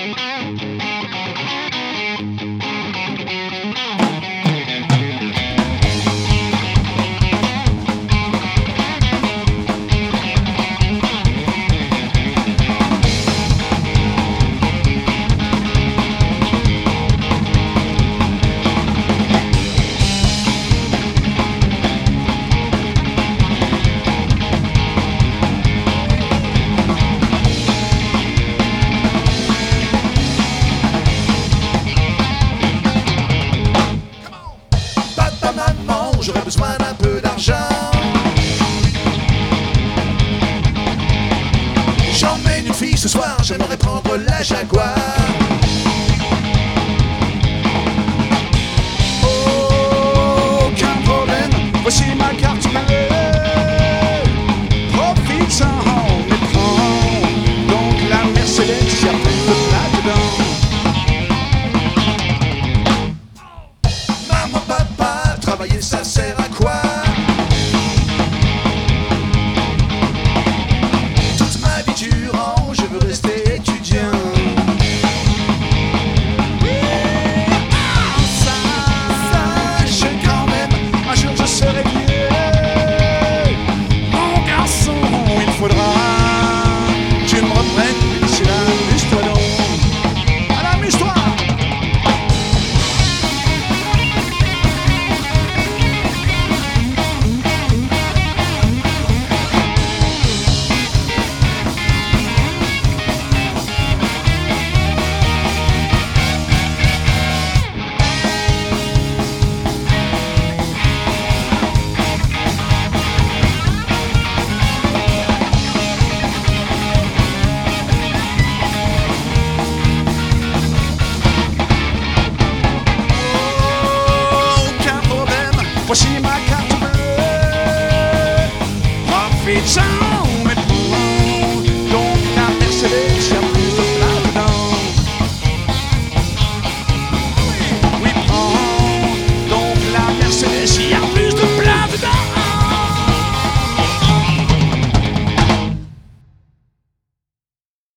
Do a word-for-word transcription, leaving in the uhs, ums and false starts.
J'aurais besoin d'un peu d'argent. J'emmène une fille ce soir, j'aimerais prendre la Jaguar. Aucun problème, voici ma carte bleue. Profite-en, mais prends donc la Mercedes, y'a plein de plats dedans. Maman, papa, travailler ça sert à quoi? Toute ma vie durant, je veux rester étudiant. Sache quand même, un jour je serai vieux. Mon garçon, il faudra que tu me reprennes d'ici là, amuse-toi donc. Allez, amuse-toi! Voici ma carte bleue. Profite-en.